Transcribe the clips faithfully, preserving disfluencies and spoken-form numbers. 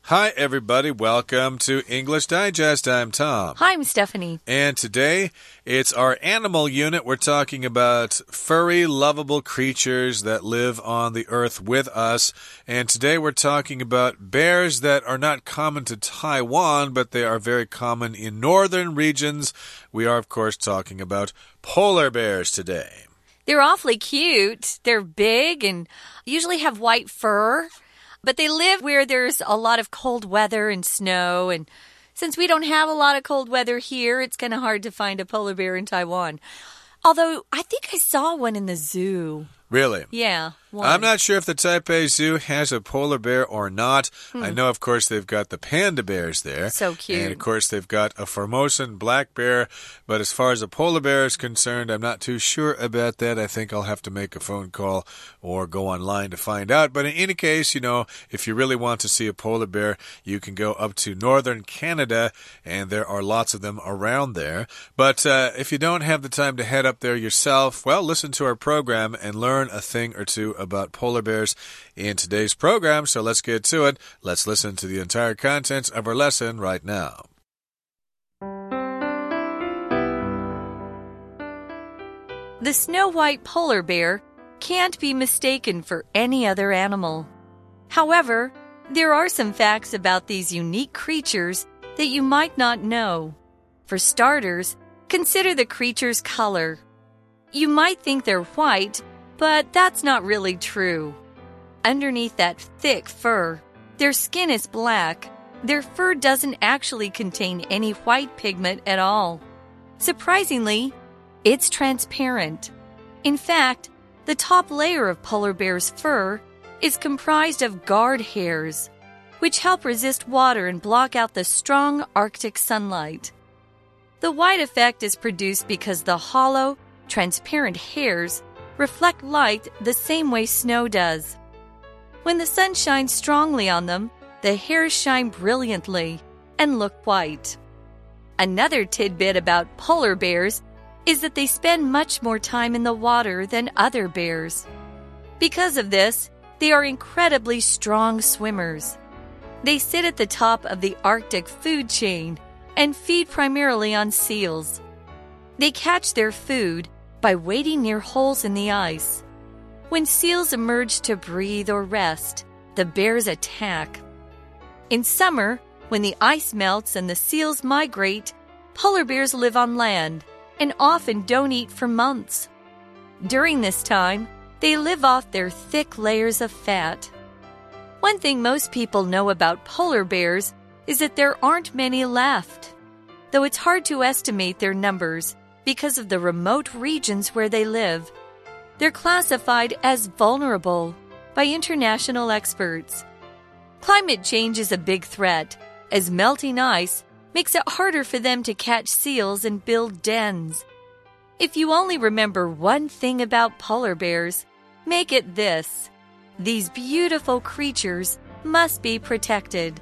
Hi, everybody. Welcome to English Digest. I'm Tom. Hi, I'm Stephanie. And today, it's our animal unit. We're talking about furry, lovable creatures that live on the earth with us. And today, we're talking about bears that are not common to Taiwan, but they are very common in northern regions. We are, of course, talking about polar bears today. They're awfully cute. They're big and usually have white fur. But they live where there's a lot of cold weather and snow. And since we don't have a lot of cold weather here, it's kind of hard to find a polar bear in Taiwan. Although, I think I saw one in the zoo. Really? Yeah. One. I'm not sure if the Taipei Zoo has a polar bear or not. Hmm. I know, of course, they've got the panda bears there. So cute. And, of course, they've got a Formosan black bear. But as far as a polar bear is concerned, I'm not too sure about that. I think I'll have to make a phone call or go online to find out. But in any case, you know, if you really want to see a polar bear, you can go up to northern Canada, and there are lots of them around there. But uh, if you don't have the time to head up there yourself, well, listen to our program and learn a thing or two about polar bears in today's program. So let's get to it. Let's listen to the entire contents of our lesson right now. The snow-white polar bear can't be mistaken for any other animal. However, there are some facts about these unique creatures that you might not know. For starters, consider the creature's color. You might think they're white, but that's not really true. Underneath that thick fur, their skin is black. Their fur doesn't actually contain any white pigment at all. Surprisingly, it's transparent. In fact, the top layer of polar bear's fur is comprised of guard hairs, which help resist water and block out the strong Arctic sunlight. The white effect is produced because the hollow, transparent hairs reflect light the same way snow does. When the sun shines strongly on them, the hairs shine brilliantly and look white. Another tidbit about polar bears is that they spend much more time in the water than other bears. Because of this, they are incredibly strong swimmers. They sit at the top of the Arctic food chain and feed primarily on seals. They catch their food by wading near holes in the ice. When seals emerge to breathe or rest, the bears attack. In summer, when the ice melts and the seals migrate, polar bears live on land and often don't eat for months. During this time, they live off their thick layers of fat. One thing most people know about polar bears is that there aren't many left, though it's hard to estimate their numbers because of the remote regions where they live. They're classified as vulnerable by international experts. Climate change is a big threat, as melting ice makes it harder for them to catch seals and build dens. If you only remember one thing about polar bears, make it this: these beautiful creatures must be protected.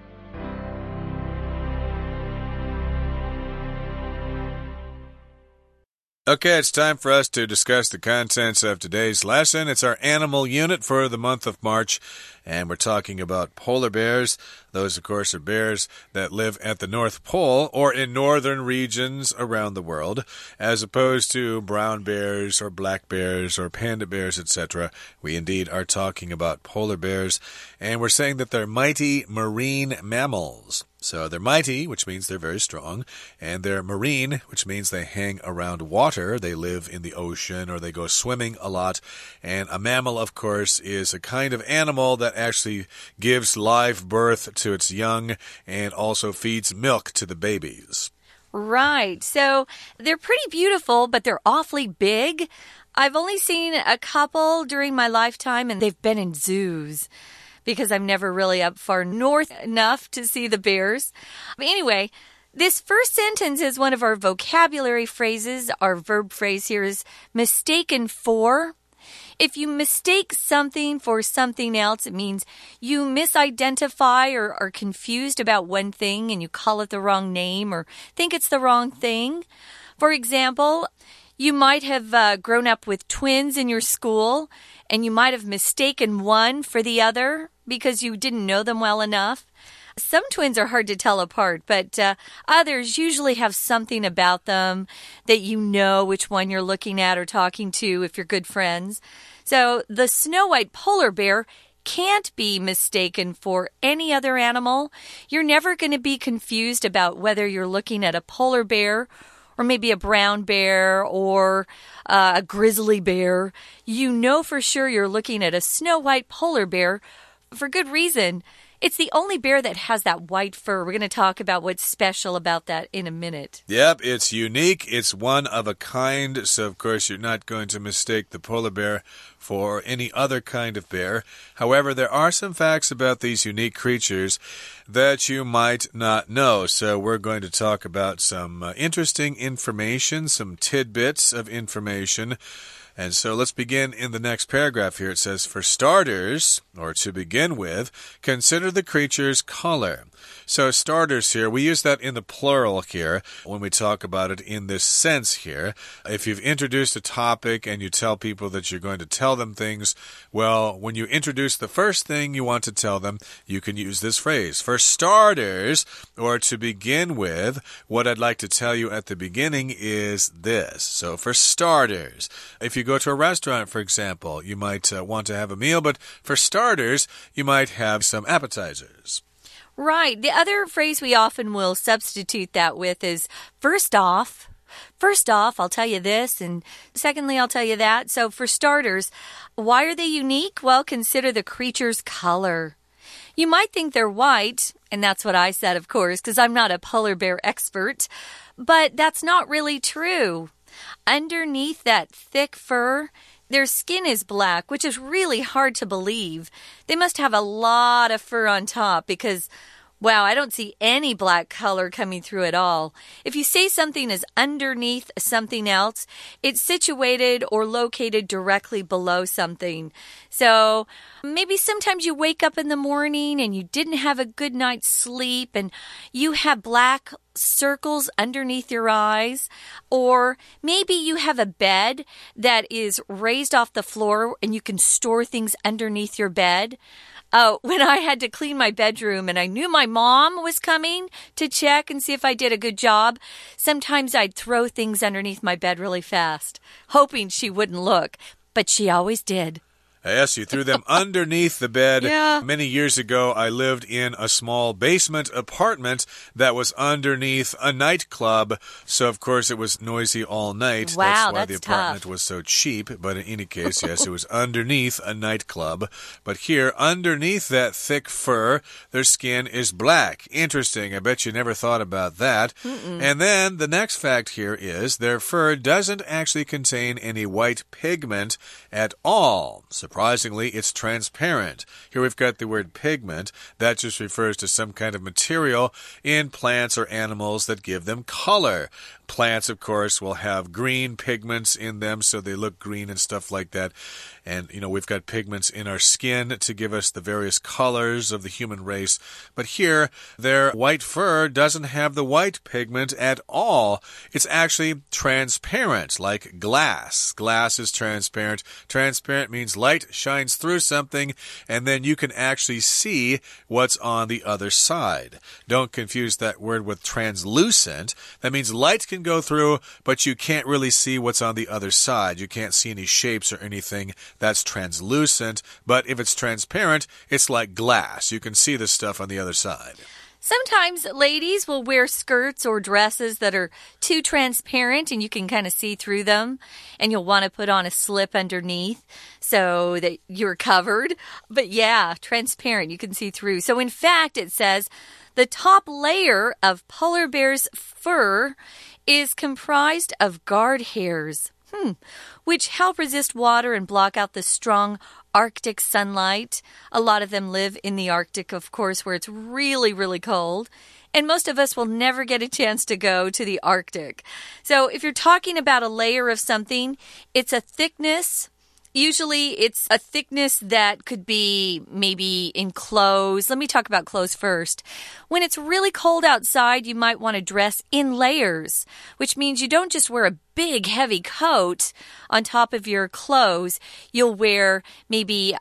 Okay, it's time for us to discuss the contents of today's lesson. It's our animal unit for the month of March, and we're talking about polar bears. Those, of course, are bears that live at the North Pole or in northern regions around the world, as opposed to brown bears or black bears or panda bears, et cetera. We indeed are talking about polar bears, and we're saying that they're mighty marine mammals. So they're mighty, which means they're very strong, and they're marine, which means they hang around water. They live in the ocean or they go swimming a lot. And a mammal, of course, is a kind of animal that actually gives live birth to its young and also feeds milk to the babies. Right. So they're pretty beautiful, but they're awfully big. I've only seen a couple during my lifetime, and they've been in zoos, because I'm never really up far north enough to see the bears. But anyway, this first sentence is one of our vocabulary phrases. Our verb phrase here is mistaken for. If you mistake something for something else, it means you misidentify or are confused about one thing and you call it the wrong name or think it's the wrong thing. For example, you might have uh, grown up with twins in your school, and you might have mistaken one for the other because you didn't know them well enough. Some twins are hard to tell apart, but uh, others usually have something about them that you know which one you're looking at or talking to if you're good friends. So the snow white polar bear can't be mistaken for any other animal. You're never going to be confused about whether you're looking at a polar bear or maybe a brown bear or uh, a grizzly bear. You know for sure you're looking at a snow white polar bear for good reason. It's the only bear that has that white fur. We're going to talk about what's special about that in a minute. Yep, it's unique. It's one of a kind. So, of course, you're not going to mistake the polar bear for any other kind of bear. However, there are some facts about these unique creatures that you might not know. So we're going to talk about some uh, interesting information, some tidbits of information. And so let's begin in the next paragraph here. It says, for starters, or to begin with, consider the creature's color. So starters here, we use that in the plural here when we talk about it in this sense here. If you've introduced a topic and you tell people that you're going to tell them things, well, when you introduce the first thing you want to tell them, you can use this phrase. For starters, or to begin with, what I'd like to tell you at the beginning is this. So for starters, if you go to a restaurant, for example, you might uh, want to have a meal, but for starters, you might have some appetizers. Right. The other phrase we often will substitute that with is first off. First off, I'll tell you this, and secondly, I'll tell you that. So for starters, why are they unique? Well, consider the creature's color. You might think they're white, and that's what I said, of course, because I'm not a polar bear expert, but that's not really true. Underneath that thick fur, their skin is black, which is really hard to believe. They must have a lot of fur on top because, wow, I don't see any black color coming through at all. If you say something is underneath something else, it's situated or located directly below something. So maybe sometimes you wake up in the morning and you didn't have a good night's sleep and you have black circles underneath your eyes, or maybe you have a bed that is raised off the floor and you can store things underneath your bed. Uh, when I had to clean my bedroom and I knew my mom was coming to check and see if I did a good job, sometimes I'd throw things underneath my bed really fast, hoping she wouldn't look, but she always did. Yes, you threw them underneath the bed. Yeah. Many years ago, I lived in a small basement apartment that was underneath a nightclub. So, of course, it was noisy all night. Wow, that's why that's the apartment tough. was so cheap. But in any case, yes, it was underneath a nightclub. But here, underneath that thick fur, their skin is black. Interesting. I bet you never thought about that. Mm-mm. And then the next fact here is their fur doesn't actually contain any white pigment at all. Surprisingly, it's transparent. Here we've got the word pigment. That just refers to some kind of material in plants or animals that give them color. Plants, of course, will have green pigments in them, so they look green and stuff like that. And, you know, we've got pigments in our skin to give us the various colors of the human race. But here, their white fur doesn't have the white pigment at all. It's actually transparent, like glass. Glass is transparent. Transparent means light shines through something, and then you can actually see what's on the other side. Don't confuse that word with translucent. That means light can go through, but you can't really see what's on the other side. You can't see any shapes or anything. That's translucent. But if it's transparent, it's like glass. You can see the stuff on the other side. Sometimes ladies will wear skirts or dresses that are too transparent and you can kind of see through them, and you'll want to put on a slip underneath so that you're covered. But yeah, transparent, you can see through. So in fact, it says the top layer of polar bear's fur is comprised of guard hairs, hmm, which help resist water and block out the strong Arctic sunlight. A lot of them live in the Arctic, of course, where it's really, really cold. And most of us will never get a chance to go to the Arctic. So if you're talking about a layer of something, it's a thickness. Usually it's a thickness that could be maybe in clothes. Let me talk about clothes first. When it's really cold outside, you might want to dress in layers, which means you don't just wear a big, heavy coat on top of your clothes. You'll wear maybe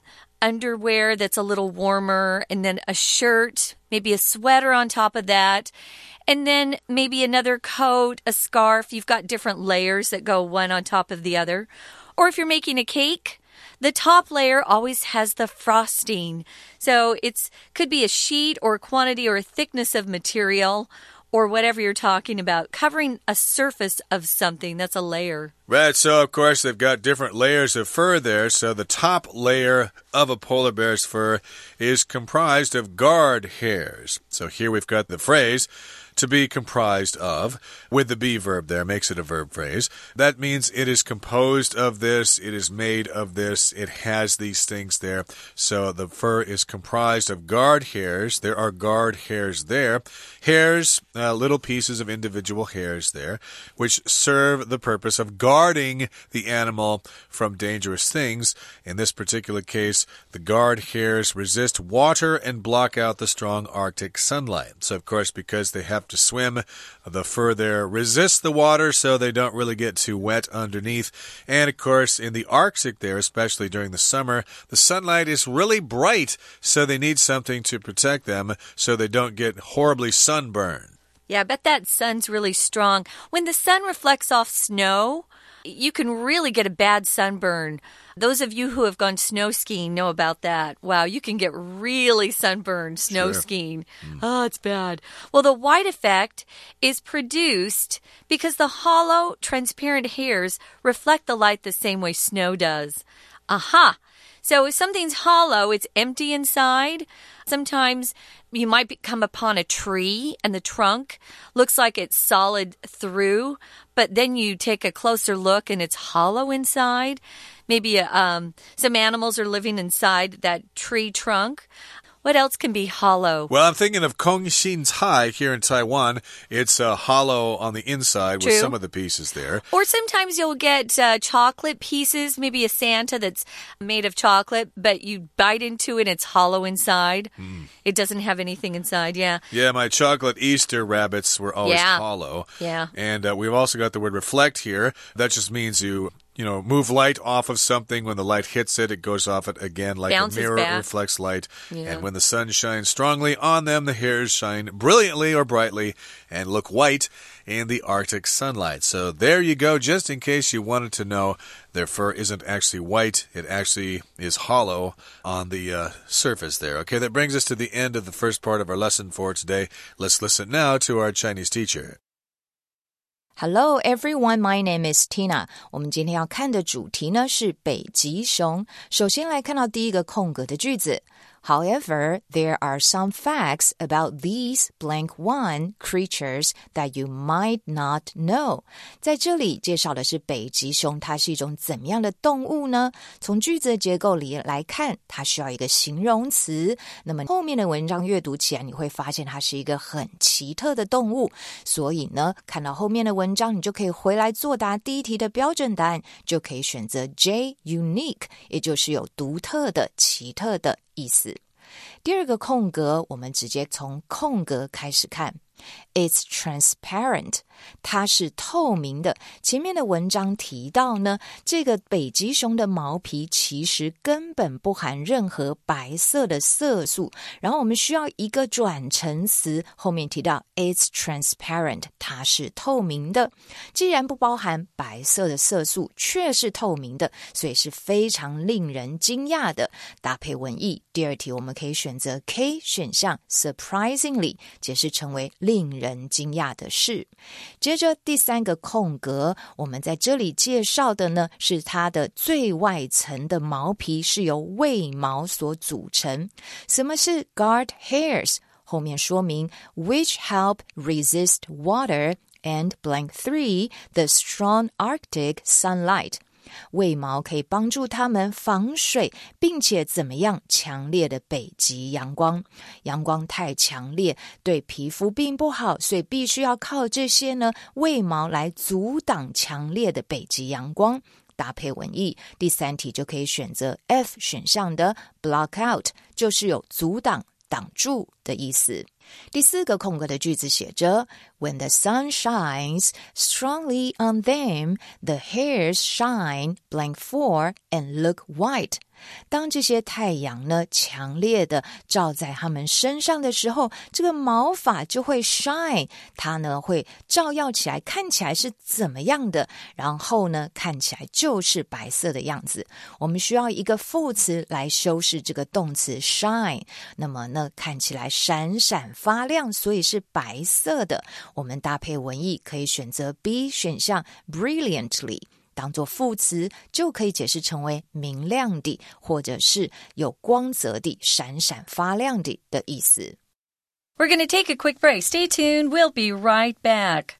underwear that's a little warmer, and then a shirt, maybe a sweater on top of that, and then maybe another coat, a scarf. You've got different layers that go one on top of the other. Or if you're making a cake, the top layer always has the frosting. So it could be a sheet or a quantity or a thickness of material or whatever you're talking about, covering a surface of something. That's a layer. Right, so of course they've got different layers of fur there. So the top layer of a polar bear's fur is comprised of guard hairs. So here we've got the phrase to be comprised of, with the be verb there, makes it a verb phrase. That means it is composed of this, it is made of this, it has these things there. So the fur is comprised of guard hairs. There are guard hairs there. Hairs, uh, little pieces of individual hairs there, which serve the purpose of guarding the animal from dangerous things. In this particular case, the guard hairs resist water and block out the strong Arctic sunlight. So, of course, because they have to swim, the fur there resists the water so they don't really get too wet underneath. And of course, in the Arctic there, especially during the summer, the sunlight is really bright, so they need something to protect them so they don't get horribly sunburned. Yeah, I bet that sun's really strong. When the sun reflects off snow, you can really get a bad sunburn. Those of you who have gone snow skiing know about that. Wow, you can get really sunburned snow sure. skiing. Mm. Oh, it's bad. Well, the white effect is produced because the hollow, transparent hairs reflect the light the same way snow does. Aha! So if something's hollow, it's empty inside. Sometimes you might come upon a tree and the trunk looks like it's solid through, but then you take a closer look and it's hollow inside. Maybe um, some animals are living inside that tree trunk. What else can be hollow? Well, I'm thinking of Kongxin here in Taiwan. It's uh, hollow on the inside True. with some of the pieces there. Or sometimes you'll get uh, chocolate pieces, maybe a Santa that's made of chocolate, but you bite into it and it's hollow inside. Mm. It doesn't have anything inside, yeah. Yeah, my chocolate Easter rabbits were always yeah. hollow. Yeah. And uh, we've also got the word reflect here. That just means you... You know, move light off of something. When the light hits it, it goes off it again like Bounces a mirror back. reflects light. Yeah. And when the sun shines strongly on them, the hairs shine brilliantly or brightly and look white in the Arctic sunlight. So there you go, just in case you wanted to know, their fur isn't actually white. It actually is hollow on the uh, surface there. Okay, that brings us to the end of the first part of our lesson for today. Let's listen now to our Chinese teacher. Hello everyone, my name is Tina. 我们今天要看的主题呢是北极熊。首先来看到第一个空格的句子。However, there are some facts about these blank one creatures that you might not know. 在这里介绍的是北极熊，它是一种怎么样的动物呢？从句子的结构里来看，它需要一个形容词。那么后面的文章阅读起来，你会发现它是一个很奇特的动物。所以呢，看到后面的文章，你就可以回来作答第一题的标准答案，就可以选择 J unique， 也就是有独特的、奇特的意思。第二个空格，我们直接从空格开始看。It's transparent， 它是透明的。前面的文章提到呢，这个北极熊的毛皮其实根本不含任何白色的色素，然后我们需要一个转成词，后面提到 It's transparent， 它是透明的。既然不包含白色的色素，却是透明的，所以是非常令人惊讶的。搭配文意，第二题我们可以选择 K 选项 surprisingly， 解释成为令人惊讶的事。接着第三个空格，我们在这里介绍的呢，是它的最外层的毛皮是由卫毛所组成。什么是 guard hairs？ 后面说明 which help resist water and blank three the strong Arctic sunlight。卫毛可以帮助它们防水，并且怎么样强烈的北极阳光。阳光太强烈，对皮肤并不好，所以必须要靠这些呢卫毛来阻挡强烈的北极阳光。搭配文意，第三题就可以选择 F 选项的 block out， 就是有阻挡、挡住的意思。第四个空格的句子写着 When the sun shines strongly on them, the hairs shine blank four and look white. 当这些太阳呢强烈的照在他们身上的时候，这个毛发就会 shine， 它呢会照耀起来，看起来是怎么样的，然后呢看起来就是白色的样子。我们需要一个副词来修饰这个动词 shine， 那么呢看起来闪闪发亮，所以是白色的。我们搭配文意可以选择 B 选项 brilliantly，当作副词就可以解释成为明亮的，或者是有光泽的，闪闪发亮的的意思。 We're going to take a quick break. Stay tuned. We'll be right back.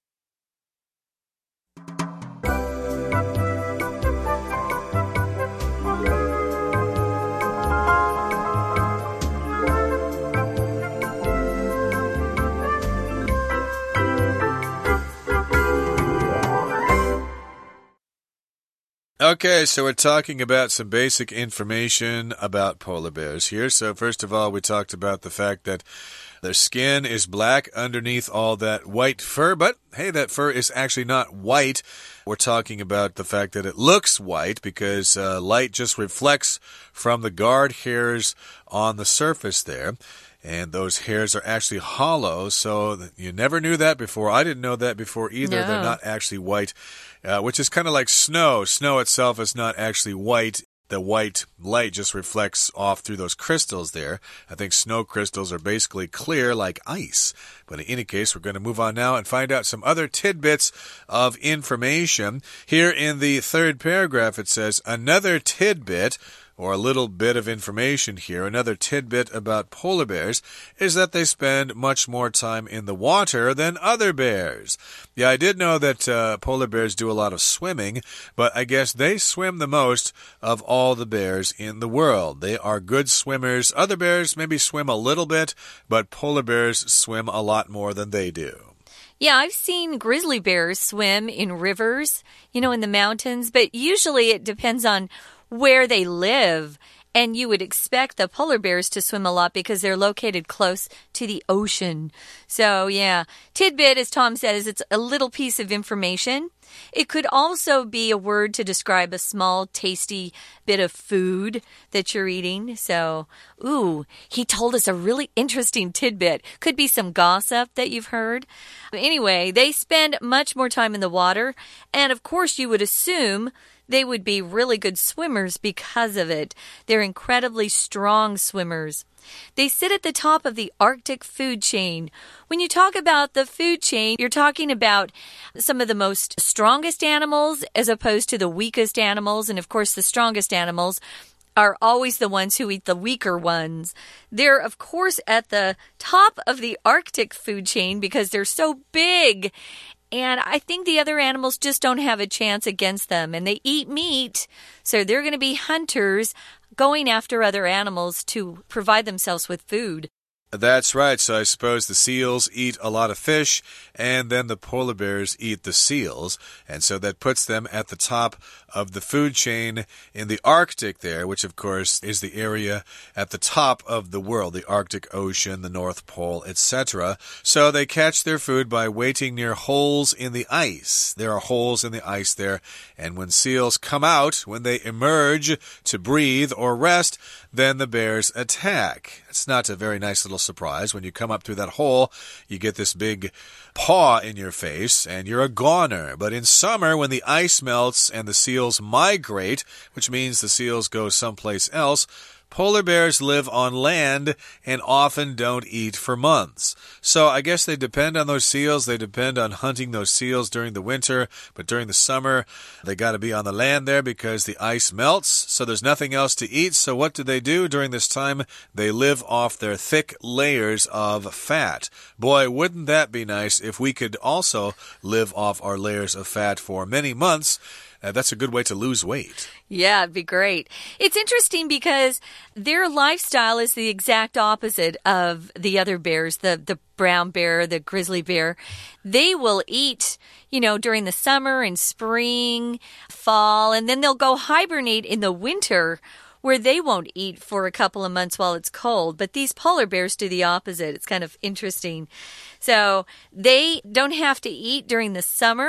Okay, so we're talking about some basic information about polar bears here. So first of all, we talked about the fact that their skin is black underneath all that white fur, but hey, that fur is actually not white. We're talking about the fact that it looks white because uh, light just reflects from the guard hairs on the surface there. And those hairs are actually hollow, so you never knew that before. I didn't know that before either. No. They're not actually white, uh, which is kind of like snow. Snow itself is not actually white. The white light just reflects off through those crystals there. I think snow crystals are basically clear like ice. But in any case, we're going to move on now and find out some other tidbits of information. Here in the third paragraph, it says, another tidbit, or a little bit of information here, another tidbit about polar bears is that they spend much more time in the water than other bears. Yeah, I did know that uh, polar bears do a lot of swimming, but I guess they swim the most of all the bears in the world. They are good swimmers. Other bears maybe swim a little bit, but polar bears swim a lot more than they do. Yeah, I've seen grizzly bears swim in rivers, you know, in the mountains, but usually it depends on where they live. And you would expect the polar bears to swim a lot because they're located close to the ocean. So, yeah, tidbit, as Tom said, is it's a little piece of information. It could also be a word to describe a small, tasty bit of food that you're eating. So, ooh, he told us a really interesting tidbit. Could be some gossip that you've heard. But anyway, they spend much more time in the water. And, of course, you would assume they would be really good swimmers because of it. They're incredibly strong swimmers. They sit at the top of the Arctic food chain. When you talk about the food chain, you're talking about some of the most strongest animals as opposed to the weakest animals. And of course, the strongest animals are always the ones who eat the weaker ones. They're, of course, at the top of the Arctic food chain because they're so big. And I think the other animals just don't have a chance against them. And they eat meat, so they're going to be hunters going after other animals to provide themselves with food. That's right. So I suppose the seals eat a lot of fish, and then the polar bears eat the seals. And so that puts them at the top of the food chain in the Arctic there, which, of course, is the area at the top of the world, the Arctic Ocean, the North Pole, et cetera. So they catch their food by waiting near holes in the ice. There are holes in the ice there, and when seals come out, when they emerge to breathe or rest, then the bears attack. It's not a very nice little surprise. When you come up through that hole, you get this big paw in your face, and you're a goner. But in summer, when the ice melts and the seals migrate, which means the seals go someplace else, polar bears live on land and often don't eat for months. So I guess they depend on those seals. They depend on hunting those seals during the winter. But during the summer, they got to be on the land there because the ice melts. So there's nothing else to eat. So what do they do during this time? They live off their thick layers of fat. Boy, wouldn't that be nice if we could also live off our layers of fat for many months. Uh, that's a good way to lose weight. Yeah, it'd be great. It's interesting because their lifestyle is the exact opposite of the other bears, the, the brown bear, the grizzly bear. They will eat, you know, during the summer and spring, fall, and then they'll go hibernate in the winter where they won't eat for a couple of months while it's cold. But these polar bears do the opposite. It's kind of interesting. So they don't have to eat during the summer,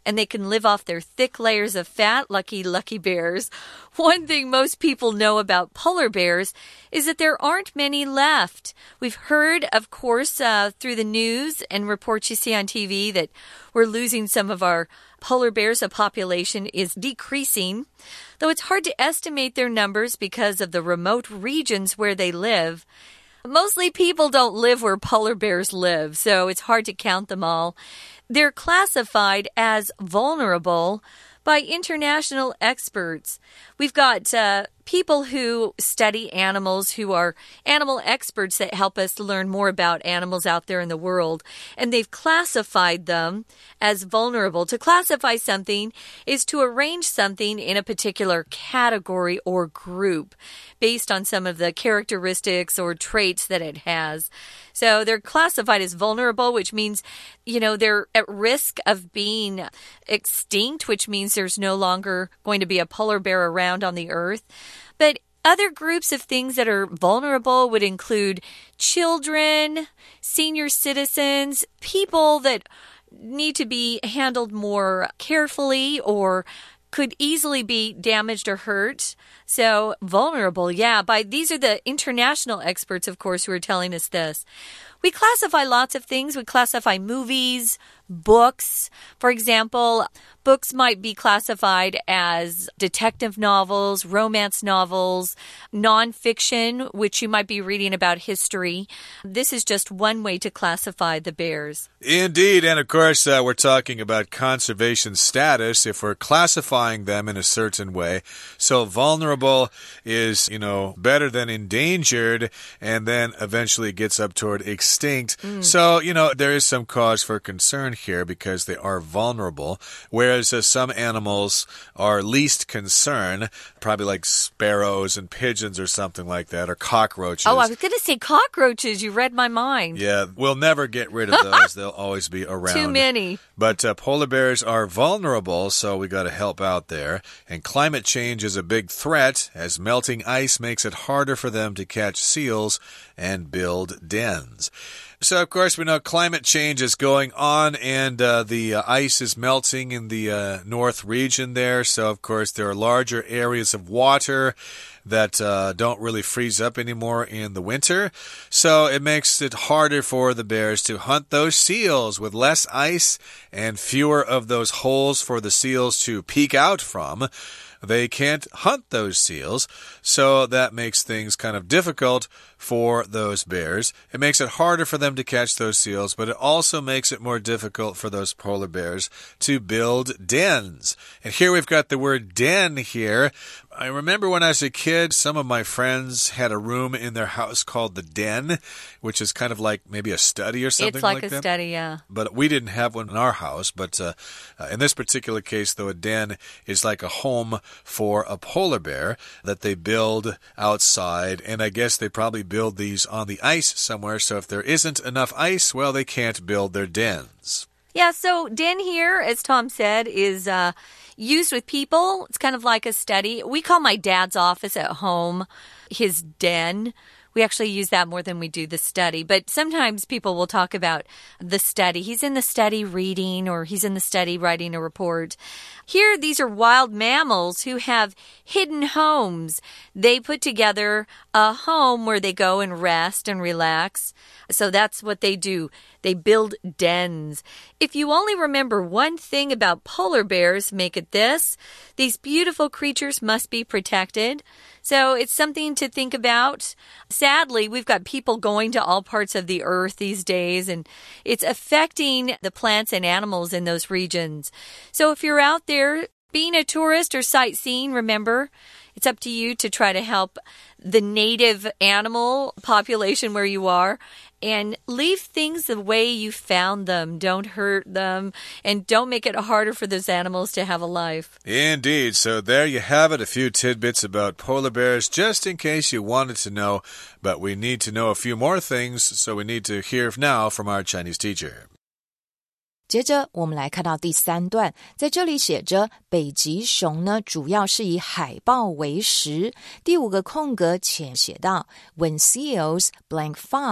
and they can live off their thick layers of fat. Lucky, lucky bears. One thing most people know about polar bears is that there aren't many left. We've heard, of course, uh, through the news and reports you see on T V that we're losing some of our polar bears. The population is decreasing, though it's hard to estimate their numbers because of the remote regions where they live. Mostly people don't live where polar bears live, so it's hard to count them all. They're classified as vulnerable by international experts. We've got uh, people who study animals, who are animal experts that help us learn more about animals out there in the world. And they've classified them as vulnerable. To classify something is to arrange something in a particular category or group based on some of the characteristics or traits that it has. So they're classified as vulnerable, which means, you know, they're at risk of being extinct, which means there's no longer going to be a polar bear around on the earth. But other groups of things that are vulnerable would include children, senior citizens, people that need to be handled more carefully or could easily be damaged or hurt. So vulnerable, yeah. By these are the international experts, of course, who are telling us this. We classify lots of things. We classify movies, books. For example, books might be classified as detective novels, romance novels, nonfiction, which you might be reading about history. This is just one way to classify the bears. Indeed, and of course, uh, we're talking about conservation status if we're classifying them in a certain way. So vulnerable is, you know, better than endangered, and then eventually gets up toward extinct. Mm. So, you know, there is some cause for concern here because they are vulnerable, whereas uh, some animals are least concern, probably like sparrows and pigeons or something like that, or cockroaches. Oh, I was going to say cockroaches. You read my mind. Yeah, we'll never get rid of those. They'll always be around. Too many. But uh, polar bears are vulnerable, so we got to help out there. And climate change is a big threat, as melting ice makes it harder for them to catch seals and build dens. So, of course, we know climate change is going on, and uh, the uh, ice is melting in the uh, north region there. So, of course, there are larger areas of water that uh, don't really freeze up anymore in the winter. So it makes it harder for the bears to hunt those seals with less ice and fewer of those holes for the seals to peek out from. They can't hunt those seals, so that makes things kind of difficult for those bears. It makes it harder for them to catch those seals, but it also makes it more difficult for those polar bears to build dens. And here we've got the word den here. I remember when I was a kid, some of my friends had a room in their house called the den, which is kind of like maybe a study or something like that. It's like a study, yeah. But we didn't have one in our house. But uh, uh, in this particular case, though, a den is like a home for a polar bear that they build outside. And I guess they probably build these on the ice somewhere. So if there isn't enough ice, well, they can't build their dens. Yeah, so den here, as Tom said, is uh, used with people. It's kind of like a study. We call my dad's office at home his den. We actually use that more than we do the study. But sometimes people will talk about the study. He's in the study reading, or he's in the study writing a report. Here, these are wild mammals who have hidden homes. They put together a home where they go and rest and relax. So that's what they do. They build dens. If you only remember one thing about polar bears, make it this. These beautiful creatures must be protected. So it's something to think about. Sadly, we've got people going to all parts of the earth these days, and it's affecting the plants and animals in those regions. So if you're out there being a tourist or sightseeing, remember, it's up to you to try to help the native animal population where you are and leave things the way you found them. Don't hurt them and don't make it harder for those animals to have a life. Indeed. So there you have it, a few tidbits about polar bears just in case you wanted to know. But we need to know a few more things, so we need to hear now from our Chinese teacher. 接着我们来看到第三段，在这里写着北极熊呢主要是以海豹为食。第五个空格前写到 When seals blank five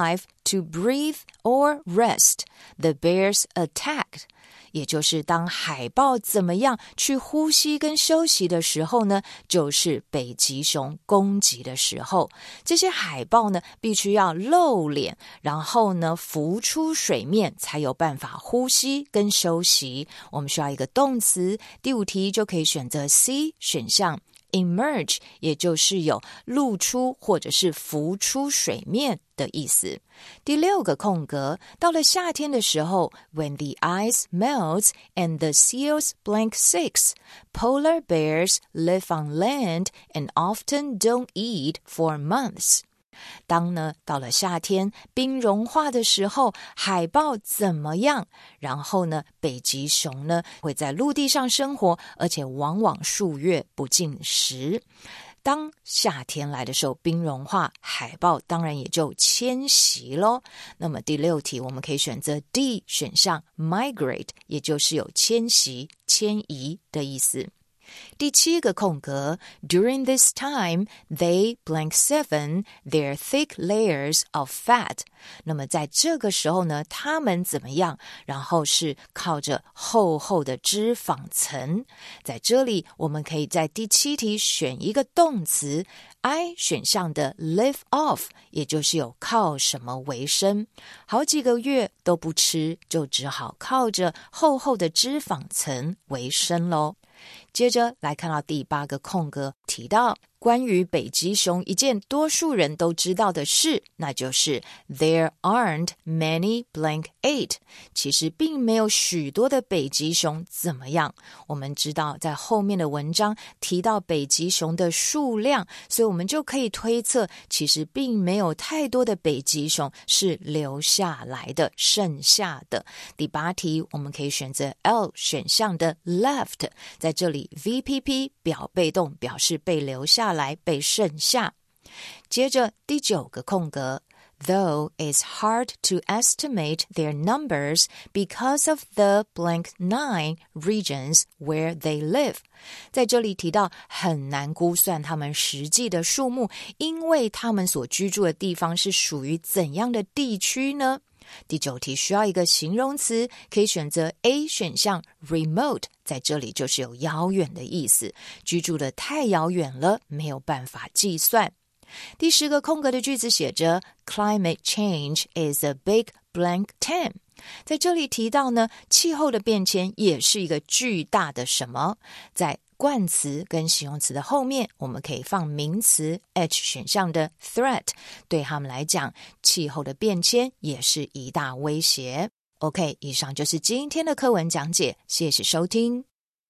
to breathe or rest, the bears attacked. 也就是当海豹怎么样去呼吸跟休息的时候呢，就是北极熊攻击的时候。这些海豹呢，必须要露脸，然后呢浮出水面，才有办法呼吸跟休息。我们需要一个动词，第五题就可以选择 C 选项。Emerge 也就是有露出或者是浮出水面的意思。第六个空格，到了夏天的时候 When the ice melts and the seals blink six, polar bears live on land and often don't eat for months. 当呢到了夏天冰融化的时候，海豹怎么样？然后呢北极熊呢会在陆地上生活，而且往往数月不进食。当夏天来的时候，冰融化，海豹当然也就迁徙咯。那么第六题我们可以选择 D 选项 migrate， 也就是有迁徙迁移的意思。第七个空格 During this time, they blank seven their thick layers of fat. 那么在这个时候呢，他们怎么样？然后是靠着厚厚的脂肪层。在这里我们可以在第七题选一个动词 I 选项的 live off， 也就是有靠什么为生。好几个月都不吃，就只好靠着厚厚的脂肪层为生咯。接着来看到第八个空格，提到关于北极熊一件多数人都知道的事，那就是 There aren't many blank eight。 其实并没有许多的北极熊怎么样。我们知道在后面的文章提到北极熊的数量，所以我们就可以推测，其实并没有太多的北极熊是留下来的，剩下的。第八题我们可以选择 L 选项的 left， 在这里 V P P 表被动表示被留下来，被剩下。接着第九个空格 Though it's hard to estimate their numbers because of the blank nine regions where they live. 在这里提到很难估算他们实际的数目，因为他们所居住的地方是属于怎样的地区呢？第九题需要一个形容词，可以选择 A 选项 remote， 在这里就是有遥远的意思，居住的太遥远了，没有办法计算。第十个空格的句子写着 Climate change is a big blank ten。 在这里提到呢，气候的变迁也是一个巨大的什么？在冠词跟形容词的后面，我们可以放名词 H 选项的 threat， 对他们来讲，气候的变迁也是一大威胁。 OK， 以上就是今天的课文讲解，谢谢收听。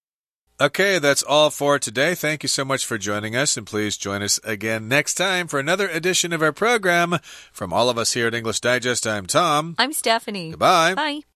Okay, that's all for today. Thank you so much for joining us, and please join us again next time for another edition of our program. From all of us here at English Digest, I'm Tom. I'm Stephanie. Goodbye. Bye.